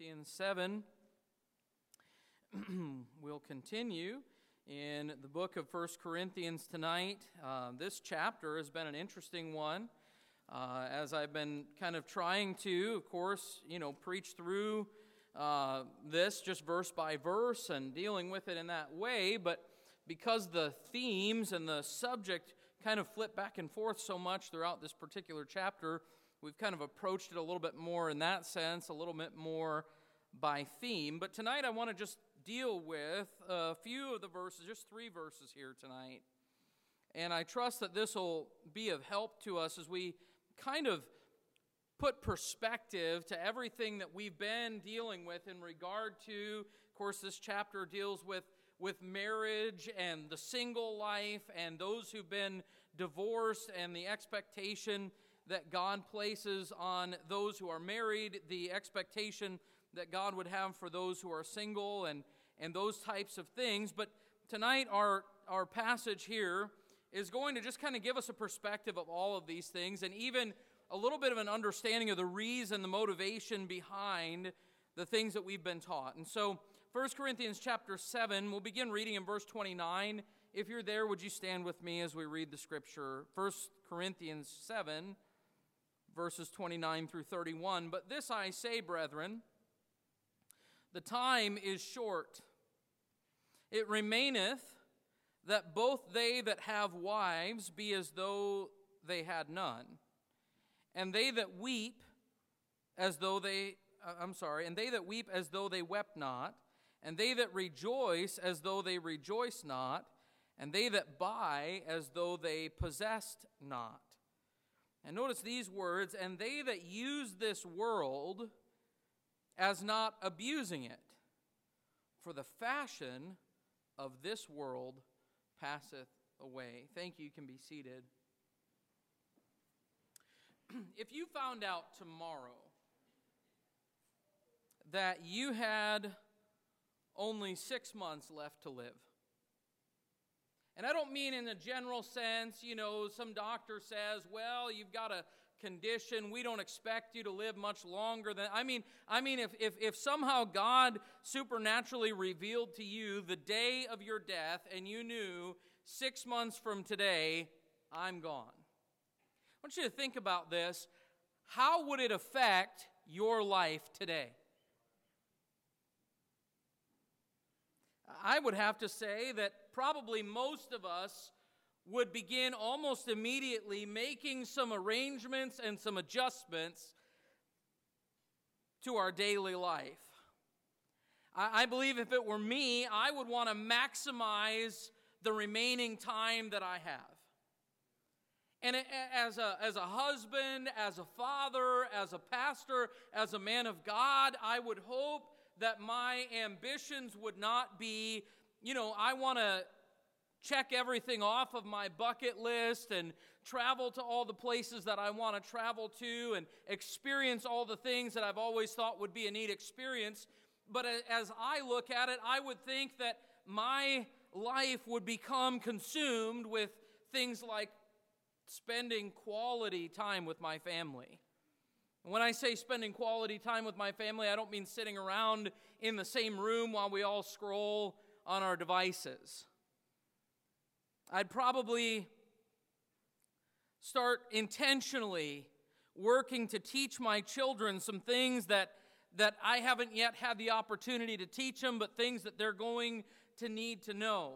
Corinthians 7. We'll continue in the book of 1 Corinthians tonight. This chapter has been an interesting one. As I've been kind of trying to, of course, preach through this just verse by verse and dealing with it in that way, but because the themes and the subject kind of flip back and forth so much throughout this particular chapter, we've kind of approached it a little bit more in that sense, a little bit more by theme. But tonight I want to just deal with a few of the verses, just 3 verses here tonight. And I trust that this will be of help to us as we kind of put perspective to everything that we've been dealing with in regard to, of course, this chapter deals with marriage and the single life and those who've been divorced and the expectation that God places on those who are married, the expectation that God would have for those who are single and those types of things. But tonight our passage here is going to just kind of give us a perspective of all of these things and even a little bit of an understanding of the reason, the motivation behind the things that we've been taught. And so 1 Corinthians chapter 7, we'll begin reading in verse 29. If you're there, would you stand with me as we read the scripture? 1 Corinthians 7, verses 29 through 31. But this I say, brethren, the time is short. It remaineth that both they that have wives be as though they had none, and they that weep as though they wept not, and they that rejoice as though they rejoice not, and they that buy as though they possessed not. And notice these words, and they that use this world as not abusing it, for the fashion of this world passeth away. Thank you. You can be seated. If you found out tomorrow that you had only 6 months left to live, and I don't mean in a general sense, some doctor says, well, you've got a condition, we don't expect you to live much longer than, I mean if somehow God supernaturally revealed to you the day of your death and you knew 6 months from today, I'm gone. I want you to think about this. How would it affect your life today? I would have to say that probably most of us would begin almost immediately making some arrangements and some adjustments to our daily life. I believe if it were me, I would want to maximize the remaining time that I have. And as a husband, as a father, as a pastor, as a man of God, I would hope that my ambitions would not be, I want to check everything off of my bucket list and travel to all the places that I want to travel to and experience all the things that I've always thought would be a neat experience. But as I look at it, I would think that my life would become consumed with things like spending quality time with my family. And when I say spending quality time with my family, I don't mean sitting around in the same room while we all scroll on our devices. I'd probably start intentionally working to teach my children some things that I haven't yet had the opportunity to teach them, but things that they're going to need to know.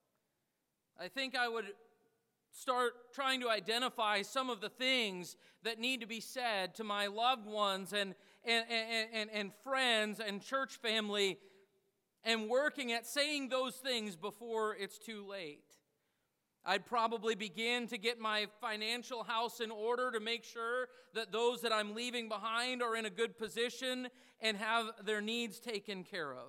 I think I would start trying to identify some of the things that need to be said to my loved ones and friends and church family, and working at saying those things before it's too late. I'd probably begin to get my financial house in order to make sure that those that I'm leaving behind are in a good position and have their needs taken care of.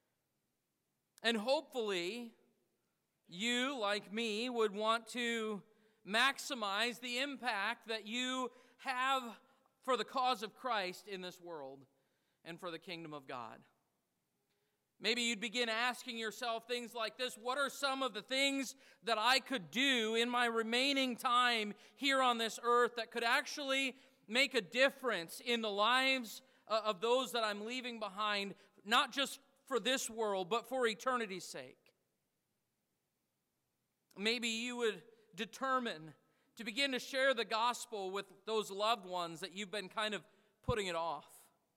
And hopefully, you, like me, would want to maximize the impact that you have for the cause of Christ in this world and for the kingdom of God. Maybe you'd begin asking yourself things like this: what are some of the things that I could do in my remaining time here on this earth that could actually make a difference in the lives of those that I'm leaving behind, not just for this world, but for eternity's sake. Maybe you would determine to begin to share the gospel with those loved ones that you've been kind of putting it off.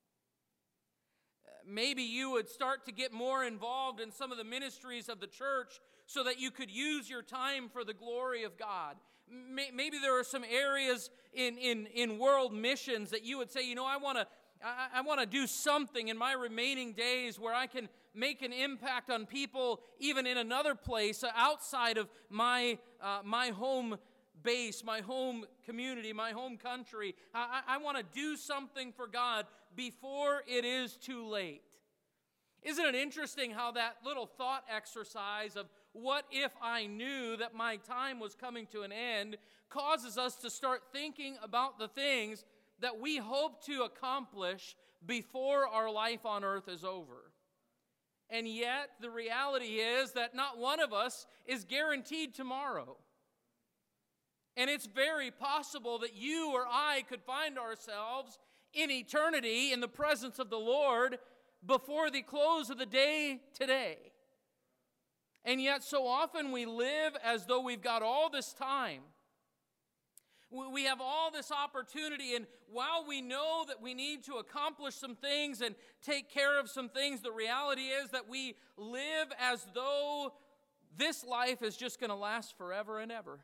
Maybe you would start to get more involved in some of the ministries of the church so that you could use your time for the glory of God. Maybe there are some areas in world missions that you would say, I want to do something in my remaining days where I can make an impact on people even in another place outside of my home base, my home community, my home country. I want to do something for God before it is too late. Isn't it interesting how that little thought exercise of what if I knew that my time was coming to an end causes us to start thinking about the things that we hope to accomplish before our life on earth is over. And yet, the reality is that not one of us is guaranteed tomorrow. And it's very possible that you or I could find ourselves in eternity in the presence of the Lord before the close of the day today. And yet, so often we live as though we've got all this time. We have all this opportunity, and while we know that we need to accomplish some things and take care of some things, the reality is that we live as though this life is just going to last forever and ever.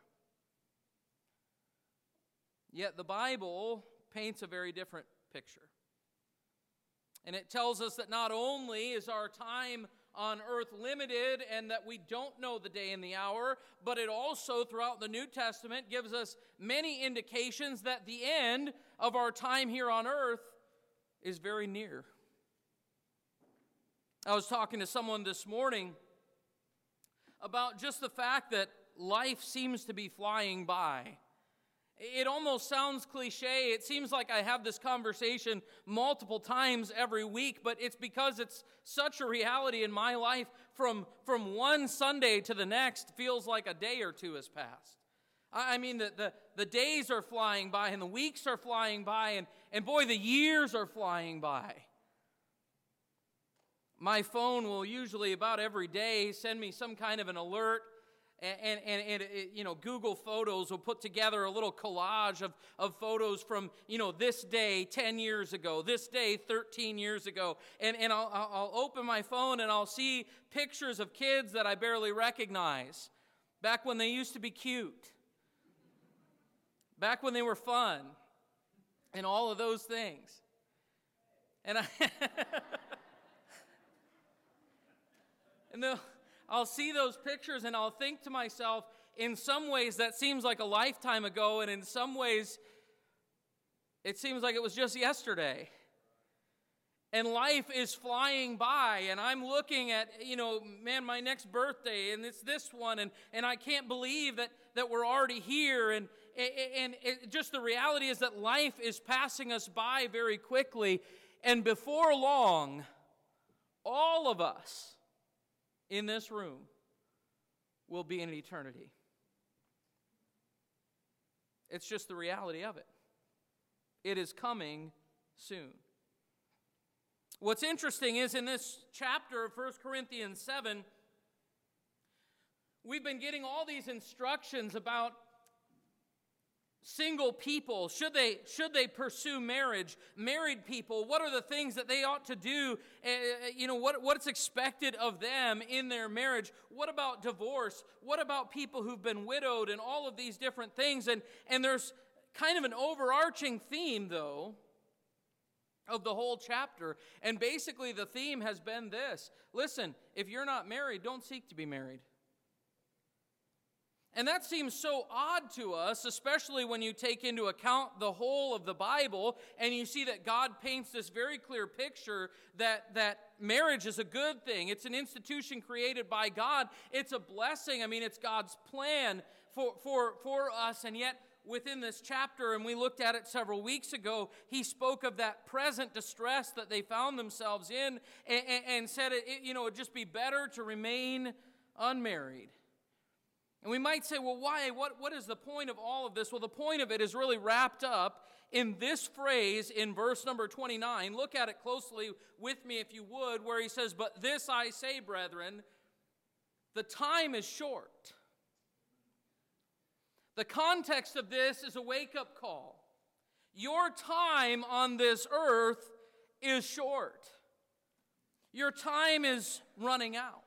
Yet the Bible paints a very different picture. And it tells us that not only is our time on earth limited and that we don't know the day and the hour, but it also, throughout the New Testament, gives us many indications that the end of our time here on earth is very near. I was talking to someone this morning about just the fact that life seems to be flying by. It almost sounds cliche. It seems like I have this conversation multiple times every week, but it's because it's such a reality in my life. From one Sunday to the next feels like a day or two has passed. I mean, the days are flying by and the weeks are flying by, and boy, the years are flying by. My phone will usually about every day send me some kind of an alert. And Google Photos will put together a little collage of photos from, this day 10 years ago, this day 13 years ago. And I'll open my phone and I'll see pictures of kids that I barely recognize. Back when they used to be cute. Back when they were fun. And all of those things. And I'll see those pictures and I'll think to myself, in some ways that seems like a lifetime ago, and in some ways it seems like it was just yesterday. And life is flying by, and I'm looking at, my next birthday, and it's this one, and I can't believe that we're already here, and just the reality is that life is passing us by very quickly, and before long, all of us in this room will be in eternity. It's just the reality of it. It is coming soon. What's interesting is in this chapter of 1 Corinthians 7, we've been getting all these instructions about single people. Should they pursue marriage? Married people, what are the things that they ought to do? What's expected of them in their marriage? What about divorce? What about people who've been widowed, and all of these different things? And there's kind of an overarching theme, though, of the whole chapter. And basically the theme has been this: listen, if you're not married, don't seek to be married. And that seems so odd to us, especially when you take into account the whole of the Bible and you see that God paints this very clear picture that marriage is a good thing. It's an institution created by God. It's a blessing. I mean, it's God's plan for us. And yet, within this chapter, and we looked at it several weeks ago, he spoke of that present distress that they found themselves in and said it'd just be better to remain unmarried. And we might say, well, why? What is the point of all of this? Well, the point of it is really wrapped up in this phrase in verse number 29. Look at it closely with me if you would, where he says, "But this I say, brethren, the time is short." The context of this is a wake-up call. Your time on this earth is short. Your time is running out.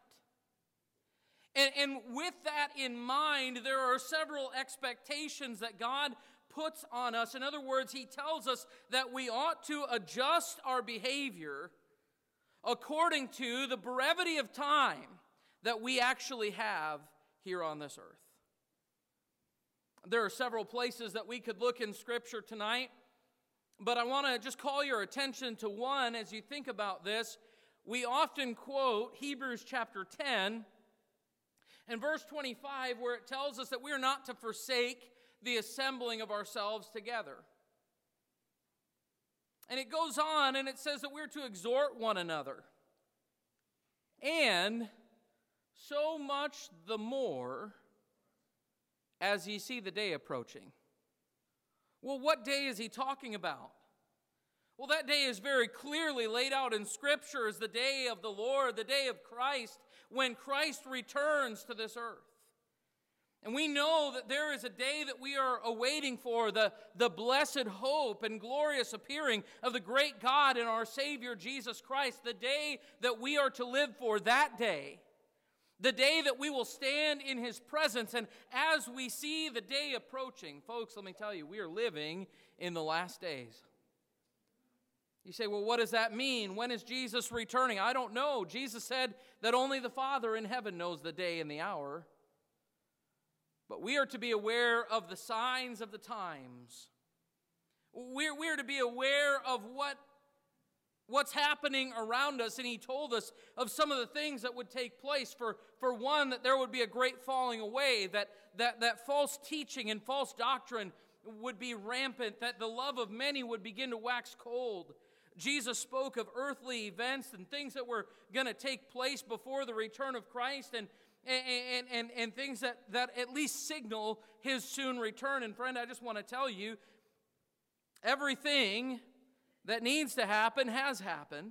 And with that in mind, there are several expectations that God puts on us. In other words, he tells us that we ought to adjust our behavior according to the brevity of time that we actually have here on this earth. There are several places that we could look in Scripture tonight, but I want to just call your attention to one as you think about this. We often quote Hebrews chapter 10 and verse 25, where it tells us that we are not to forsake the assembling of ourselves together. And it goes on and it says that we're to exhort one another. And so much the more as ye see the day approaching. Well, what day is he talking about? Well, that day is very clearly laid out in Scripture as the day of the Lord, the day of Christ, when Christ returns to this earth. And we know that there is a day that we are awaiting for, the blessed hope and glorious appearing of the great God and our Savior Jesus Christ, the day that we are to live for, that day. The day that we will stand in His presence. And as we see the day approaching, folks, let me tell you, we are living in the last days. You say, well, what does that mean? When is Jesus returning? I don't know. Jesus said that only the Father in heaven knows the day and the hour. But we are to be aware of the signs of the times. We're to be aware of what's happening around us. And he told us of some of the things that would take place. For one, that there would be a great falling away, that false teaching and false doctrine would be rampant, that the love of many would begin to wax cold. Jesus spoke of earthly events and things that were going to take place before the return of Christ and things that at least signal His soon return. And friend, I just want to tell you, everything that needs to happen has happened.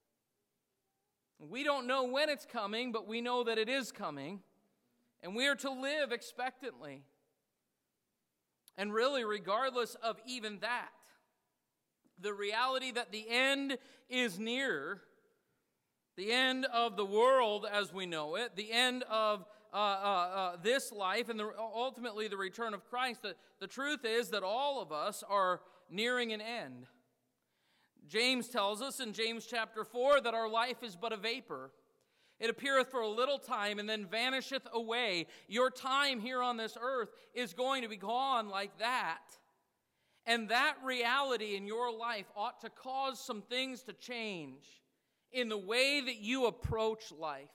We don't know when it's coming, but we know that it is coming. And we are to live expectantly. And really, regardless of even that, the reality that the end is near, the end of the world as we know it, the end of this life, and ultimately the return of Christ, the truth is that all of us are nearing an end. James tells us in James chapter 4 that our life is but a vapor. It appeareth for a little time and then vanisheth away. Your time here on this earth is going to be gone like that. And that reality in your life ought to cause some things to change in the way that you approach life.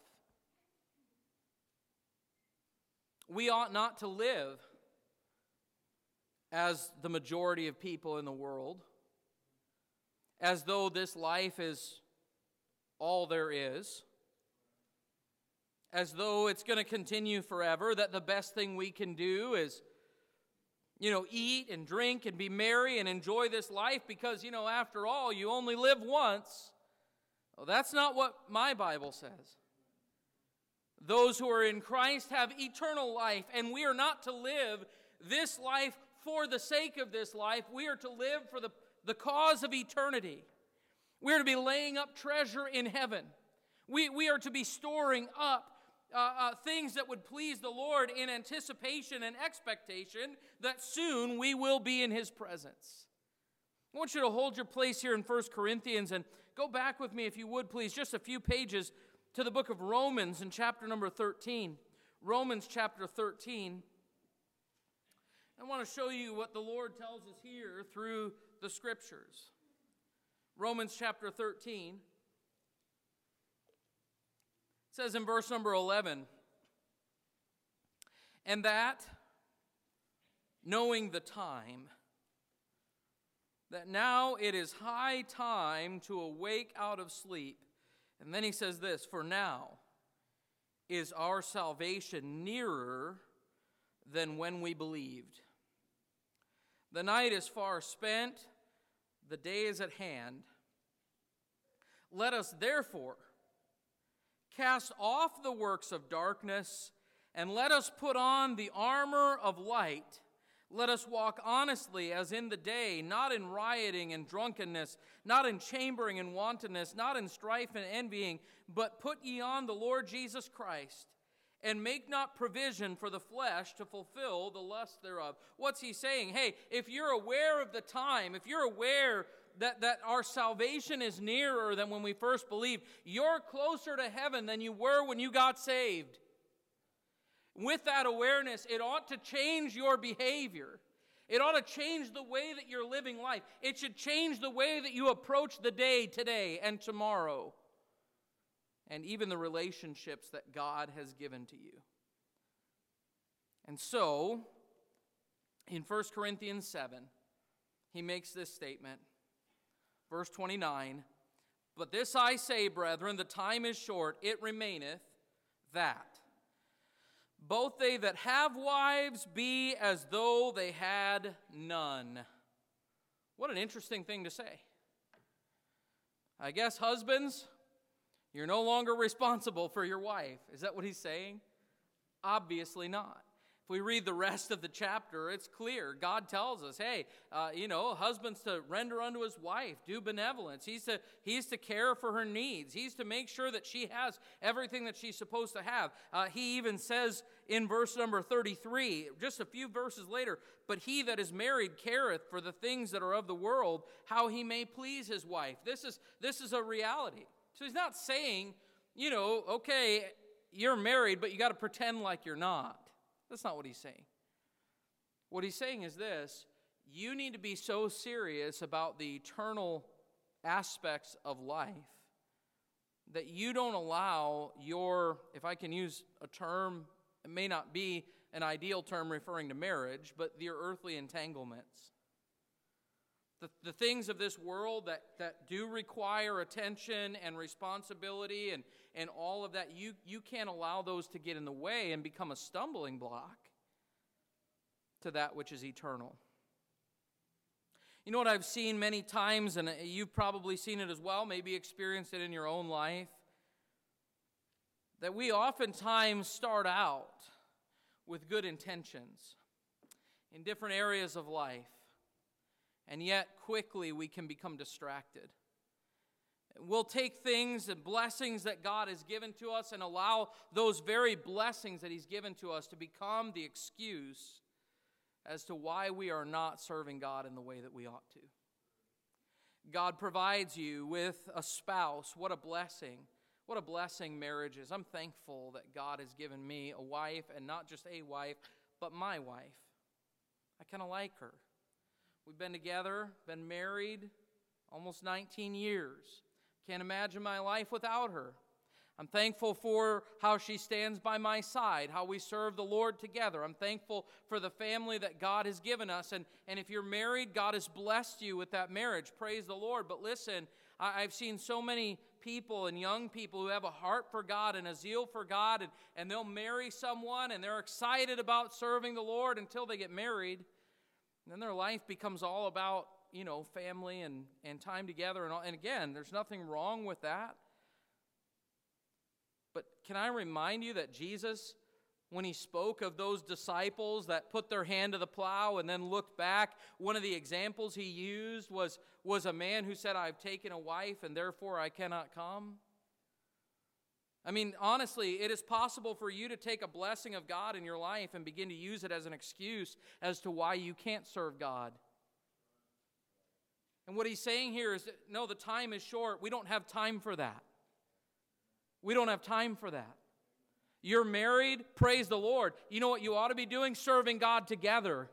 We ought not to live as the majority of people in the world, as though this life is all there is, as though it's going to continue forever, that the best thing we can do is, eat and drink and be merry and enjoy this life because, after all, you only live once. Well, that's not what my Bible says. Those who are in Christ have eternal life, and we are not to live this life for the sake of this life. We are to live for the cause of eternity. We are to be laying up treasure in heaven. We are to be storing up things that would please the Lord in anticipation and expectation that soon we will be in His presence. I want you to hold your place here in 1 Corinthians and go back with me, if you would, please, just a few pages to the book of Romans in chapter number 13. Romans chapter 13. I want to show you what the Lord tells us here through the Scriptures. Romans chapter 13. It says in verse number 11, and that, knowing the time, that now it is high time to awake out of sleep. And then he says this, for now is our salvation nearer than when we believed. The night is far spent, the day is at hand. Let us therefore cast off the works of darkness, and let us put on the armor of light. Let us walk honestly as in the day, not in rioting and drunkenness, not in chambering and wantonness, not in strife and envying, but put ye on the Lord Jesus Christ, and make not provision for the flesh to fulfill the lust thereof. What's he saying? Hey, if you're aware of the time, if you're aware that our salvation is nearer than when we first believed, you're closer to heaven than you were when you got saved. With that awareness, it ought to change your behavior. It ought to change the way that you're living life. It should change the way that you approach the day today and tomorrow, and even the relationships that God has given to you. And so, in 1 Corinthians 7, he makes this statement. Verse 29, but this I say, brethren, the time is short, it remaineth that both they that have wives be as though they had none. What an interesting thing to say. I guess husbands, you're no longer responsible for your wife. Is that what he's saying? Obviously not. If we read the rest of the chapter, it's clear. God tells us, hey, husbands to render unto his wife, do benevolence. He's to care for her needs. He's to make sure that she has everything that she's supposed to have. He even says in verse number 33, just a few verses later, but he that is married careth for the things that are of the world, how he may please his wife. This is a reality. So he's not saying, okay, you're married, but you got to pretend like you're not. That's not what he's saying. What he's saying is this: you need to be so serious about the eternal aspects of life that you don't allow your, if I can use a term, it may not be an ideal term referring to marriage, but your earthly entanglements. The things of this world that do require attention and responsibility and all of that, you can't allow those to get in the way and become a stumbling block to that which is eternal. You know what I've seen many times, and you've probably seen it as well, maybe experienced it in your own life, that we oftentimes start out with good intentions in different areas of life. And yet, quickly, we can become distracted. We'll take things and blessings that God has given to us and allow those very blessings that he's given to us to become the excuse as to why we are not serving God in the way that we ought to. God provides you with a spouse. What a blessing. What a blessing marriage is. I'm thankful that God has given me a wife, and not just a wife, but my wife. I kind of like her. We've been together, been married almost 19 years. Can't imagine my life without her. I'm thankful for how she stands by my side, how we serve the Lord together. I'm thankful for the family that God has given us. And if you're married, God has blessed you with that marriage. Praise the Lord. But listen, I've seen so many people and young people who have a heart for God and a zeal for God, and they'll marry someone and they're excited about serving the Lord until they get married. And then their life becomes all about, family and time together. And again, there's nothing wrong with that. But can I remind you that Jesus, when he spoke of those disciples that put their hand to the plow and then looked back, one of the examples he used was a man who said, I've taken a wife and therefore I cannot come. I mean, honestly, it is possible for you to take a blessing of God in your life and begin to use it as an excuse as to why you can't serve God. And what he's saying here is that, no, the time is short. We don't have time for that. We don't have time for that. You're married, praise the Lord. You know what you ought to be doing? Serving God together.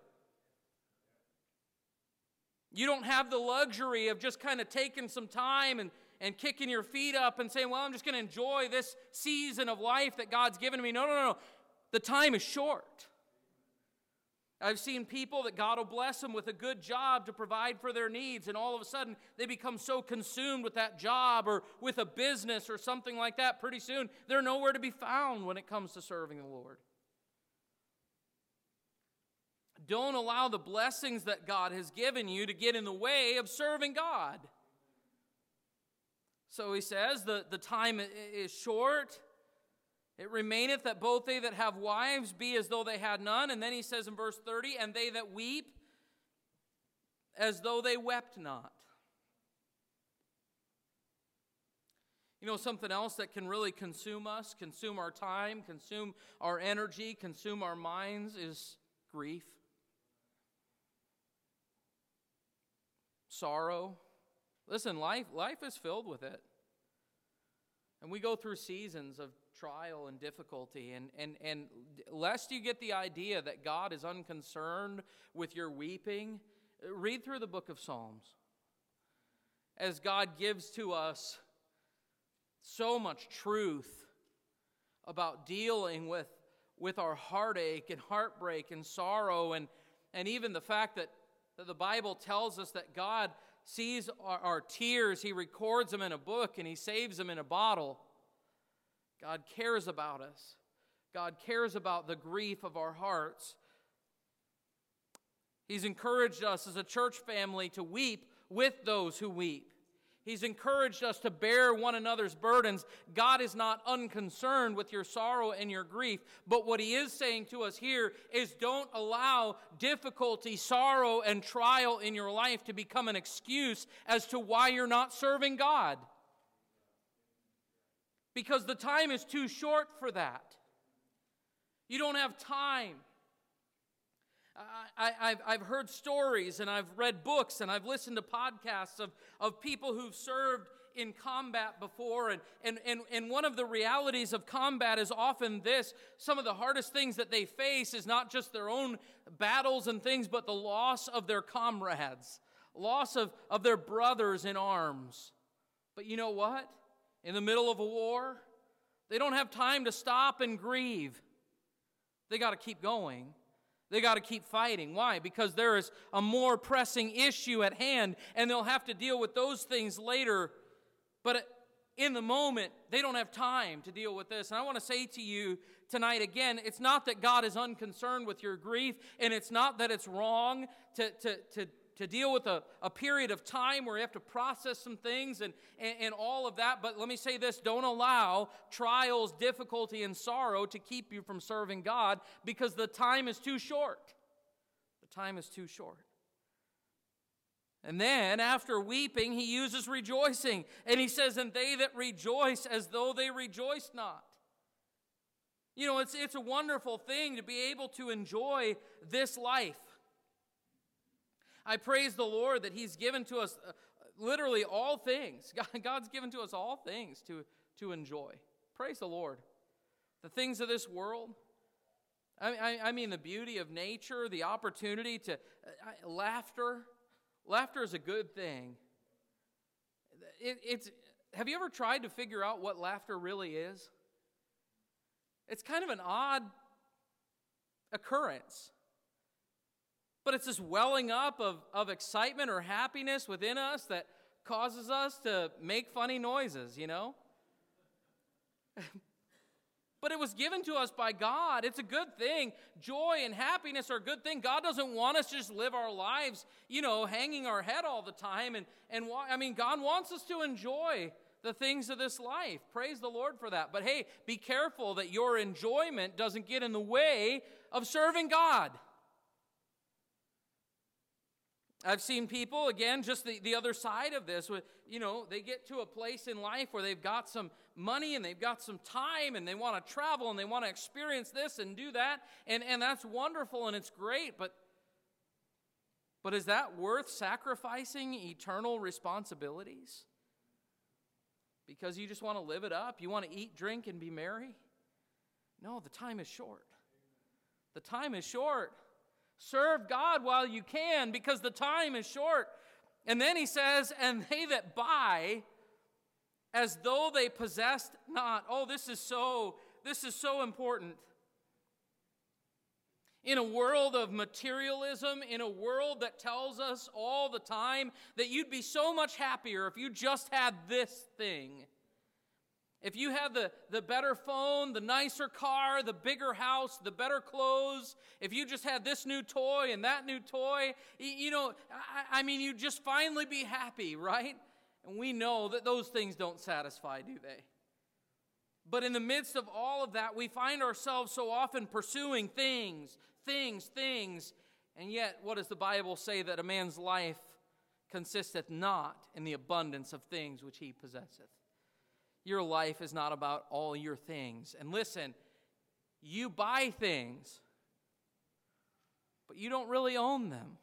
You don't have the luxury of just kind of taking some time and kicking your feet up and saying, well, I'm just going to enjoy this season of life that God's given me. No. The time is short. I've seen people that God will bless them with a good job to provide for their needs, and all of a sudden they become so consumed with that job or with a business or something like that, pretty soon they're nowhere to be found when it comes to serving the Lord. Don't allow the blessings that God has given you to get in the way of serving God. So he says the time is short. It remaineth that both they that have wives be as though they had none. And then he says in verse 30, and they that weep as though they wept not. You know, something else that can really consume us, consume our time, consume our energy, consume our minds is grief, sorrow. Listen, life is filled with it. And we go through seasons of trial and difficulty. And lest you get the idea that God is unconcerned with your weeping, read through the book of Psalms. As God gives to us so much truth about dealing with our heartache and heartbreak and sorrow, and even the fact that the Bible tells us that God sees our tears, He records them in a book, and He saves them in a bottle. God cares about us. God cares about the grief of our hearts. He's encouraged us as a church family to weep with those who weep. He's encouraged us to bear one another's burdens. God is not unconcerned with your sorrow and your grief, but what He is saying to us here is don't allow difficulty, sorrow, and trial in your life to become an excuse as to why you're not serving God. Because the time is too short for that. You don't have time. I've heard stories, and I've read books, and I've listened to podcasts of people who've served in combat before, and one of the realities of combat is often this: some of the hardest things that they face is not just their own battles and things, but the loss of their comrades, loss of their brothers in arms. But you know what? In the middle of a war, they don't have time to stop and grieve. They got to keep going. They got to keep fighting. Why? Because there is a more pressing issue at hand, and they'll have to deal with those things later. But in the moment, they don't have time to deal with this. And I want to say to you tonight again, it's not that God is unconcerned with your grief, and it's not that it's wrong to deal with a period of time where you have to process some things and all of that. But let me say this: don't allow trials, difficulty, and sorrow to keep you from serving God, because the time is too short. The time is too short. And then after weeping, he uses rejoicing. And he says, and they that rejoice as though they rejoiced not. You know, it's a wonderful thing to be able to enjoy this life. I praise the Lord that He's given to us literally all things. God's given to us all things to enjoy. Praise the Lord. The things of this world. I mean the beauty of nature, the opportunity to laughter. Laughter is a good thing. Have you ever tried to figure out what laughter really is? It's kind of an odd occurrence. But it's this welling up of excitement or happiness within us that causes us to make funny noises, you know? But it was given to us by God. It's a good thing. Joy and happiness are a good thing. God doesn't want us to just live our lives, you know, hanging our head all the time. God wants us to enjoy the things of this life. Praise the Lord for that. But hey, be careful that your enjoyment doesn't get in the way of serving God. I've seen people, again, just the other side of this, you know, they get to a place in life where they've got some money and they've got some time and they want to travel and they want to experience this and do that, and that's wonderful and it's great, but is that worth sacrificing eternal responsibilities? Because you just want to live it up? You want to eat, drink, and be merry? No, the time is short. The time is short. Serve God while you can, because the time is short. And then he says, and they that buy as though they possessed not. Oh, this is so important. In a world of materialism, in a world that tells us all the time that you'd be so much happier if you just had this thing. if you have the better phone, the nicer car, the bigger house, the better clothes, if you just had this new toy and that new toy, you'd just finally be happy, right? And we know that those things don't satisfy, do they? But in the midst of all of that, we find ourselves so often pursuing things. And yet, what does the Bible say? That a man's life consisteth not in the abundance of things which he possesseth. Your life is not about all your things. And listen, you buy things, but you don't really own them.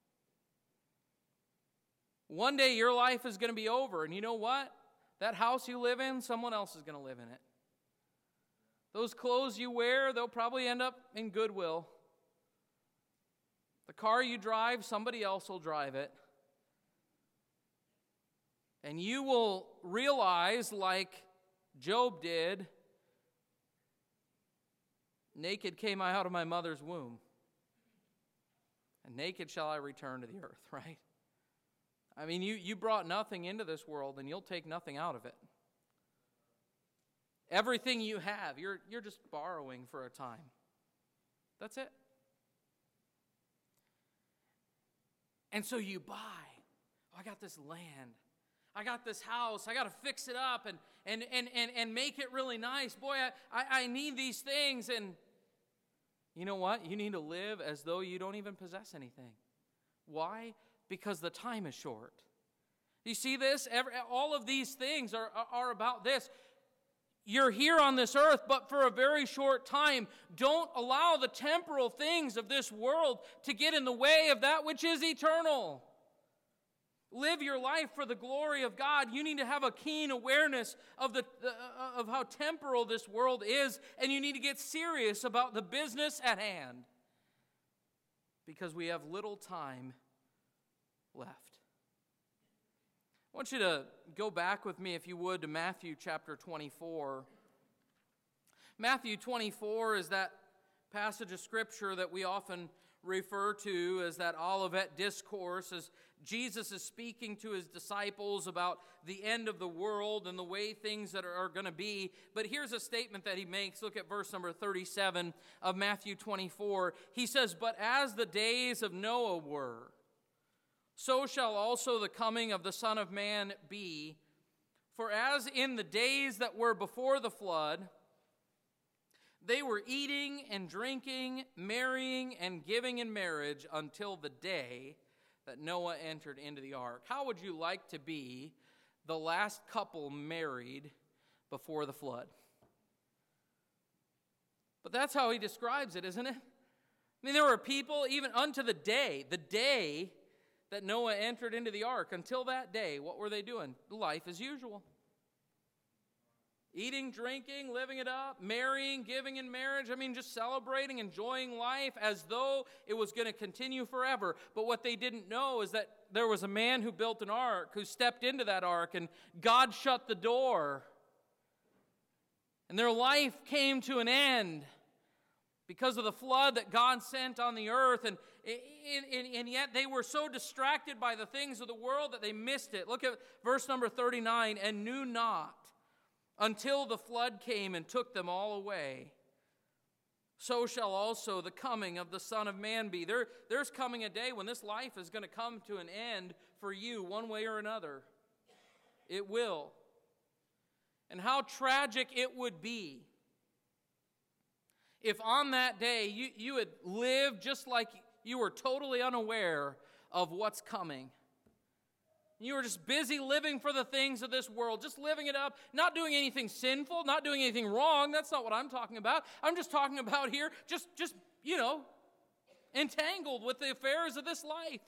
One day your life is going to be over, and you know what? That house you live in, someone else is going to live in it. Those clothes you wear, they'll probably end up in Goodwill. The car you drive, somebody else will drive it. And you will realize, like Job did, naked came I out of my mother's womb, and naked shall I return to the earth, right? I mean, you brought nothing into this world, and you'll take nothing out of it. Everything you have, you're just borrowing for a time. That's it. And so you buy. Oh, I got this land. I got this house. I got to fix it up and make it really nice. Boy, I need these things. And you know what? You need to live as though you don't even possess anything. Why? Because the time is short. You see this? All of these things are about this. You're here on this earth, but for a very short time. Don't allow the temporal things of this world to get in the way of that which is eternal. Live your life for the glory of God. You need to have a keen awareness of how temporal this world is, and you need to get serious about the business at hand, because we have little time left. I want you to go back with me, if you would, to Matthew chapter 24. Matthew 24 is that passage of Scripture that we often refer to as that Olivet Discourse, as Jesus is speaking to his disciples about the end of the world and the way things that are going to be. But here's a statement that he makes. Look at verse number 37 of Matthew 24. He says, "But as the days of Noah were, so shall also the coming of the Son of Man be. For as in the days that were before the flood, they were eating and drinking, marrying and giving in marriage until the day that Noah entered into the ark." How would you like to be the last couple married before the flood? But that's how he describes it, isn't it? I mean, there were people even unto the day that Noah entered into the ark. Until that day, what were they doing? Life as usual. Eating, drinking, living it up, marrying, giving in marriage. I mean, just celebrating, enjoying life as though it was going to continue forever. But what they didn't know is that there was a man who built an ark, who stepped into that ark, and God shut the door. And their life came to an end because of the flood that God sent on the earth. And yet they were so distracted by the things of the world that they missed it. Look at verse number 39. "And knew not until the flood came and took them all away. So shall also the coming of the Son of Man be." There's coming a day when this life is going to come to an end for you one way or another. It will. And how tragic it would be if on that day you had lived just like you were totally unaware of what's coming. You were just busy living for the things of this world, just living it up, not doing anything sinful, not doing anything wrong. That's not what I'm talking about. I'm just talking about here, just entangled with the affairs of this life.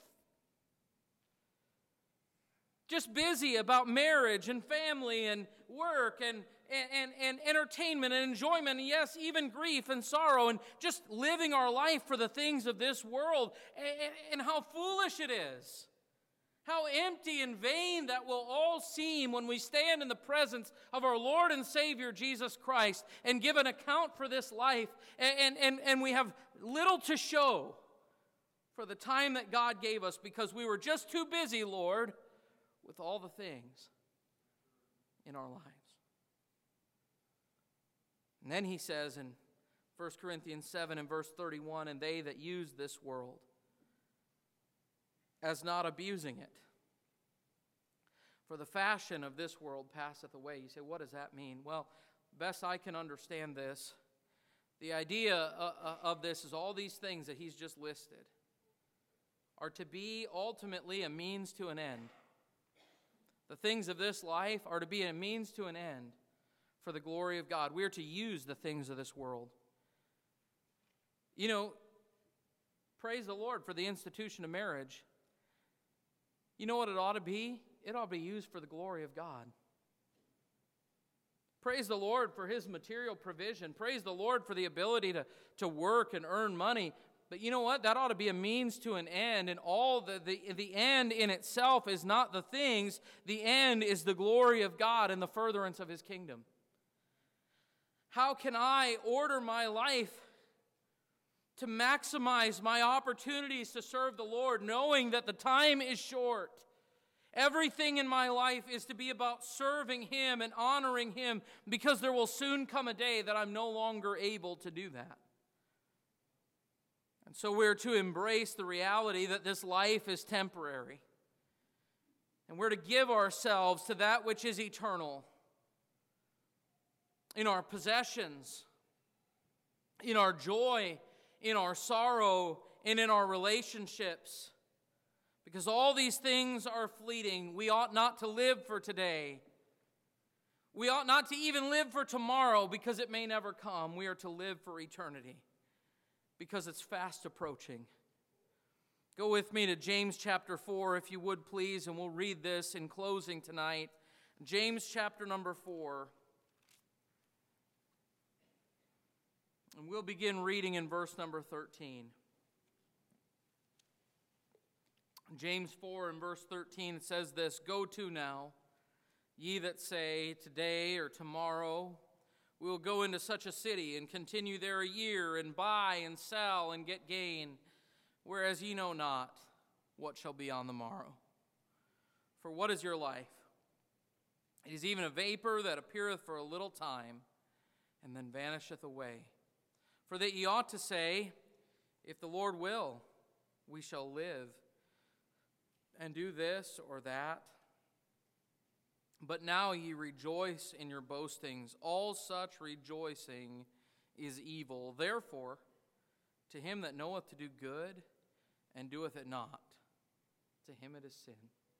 Just busy about marriage and family and work and entertainment and enjoyment, and yes, even grief and sorrow, and just living our life for the things of this world. And how foolish it is. How empty and vain that will all seem when we stand in the presence of our Lord and Savior Jesus Christ and give an account for this life, and we have little to show for the time that God gave us because we were just too busy, Lord, with all the things in our lives. And then he says in 1 Corinthians 7 and verse 31, and they that use this world as not abusing it. For the fashion of this world passeth away. You say, what does that mean? Well, best I can understand this, the idea of this is all these things that he's just listed are to be ultimately a means to an end. The things of this life are to be a means to an end for the glory of God. We are to use the things of this world. You know, praise the Lord for the institution of marriage. You know what it ought to be? It ought to be used for the glory of God. Praise the Lord for His material provision. Praise the Lord for the ability to work and earn money. But you know what? That ought to be a means to an end, and all the end in itself is not the things. The end is the glory of God and the furtherance of His kingdom. How can I order my life to maximize my opportunities to serve the Lord, knowing that the time is short? Everything in my life is to be about serving Him and honoring Him, because there will soon come a day that I'm no longer able to do that. And so we're to embrace the reality that this life is temporary. And we're to give ourselves to that which is eternal. In our possessions, in our joy, in our sorrow, and in our relationships. Because all these things are fleeting. We ought not to live for today. We ought not to even live for tomorrow, because it may never come. We are to live for eternity, because it's fast approaching. Go with me to James chapter 4, if you would please, and we'll read this in closing tonight. James chapter number 4. And we'll begin reading in verse number 13. James 4 and verse 13, it says this, "Go to now, ye that say, today or tomorrow, we will go into such a city and continue there a year and buy and sell and get gain, whereas ye know not what shall be on the morrow. For what is your life? It is even a vapor that appeareth for a little time, and then vanisheth away. For that ye ought to say, if the Lord will, we shall live, and do this or that. But now ye rejoice in your boastings. All such rejoicing is evil. Therefore, to him that knoweth to do good and doeth it not, to him it is sin.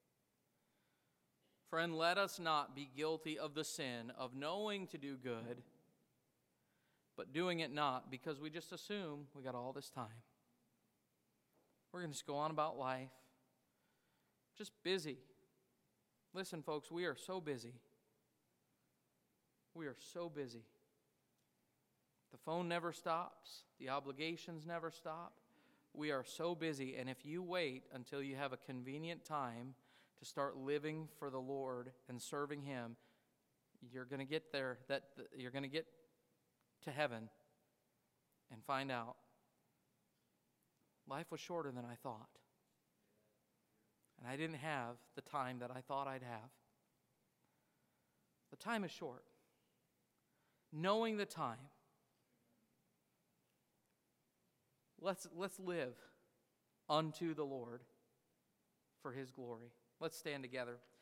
Friend, let us not be guilty of the sin of knowing to do good, but doing it not, because we just assume we got all this time. We're going to just go on about life, just busy. Listen, folks, we are so busy. We are so busy. The phone never stops. The obligations never stop. We are so busy, and if you wait until you have a convenient time to start living for the Lord and serving Him, you're going to get there. You're going to get to heaven and find out life was shorter than I thought. And I didn't have the time that I thought I'd have. The time is short. Knowing the time, let's live unto the Lord for His glory. Let's stand together.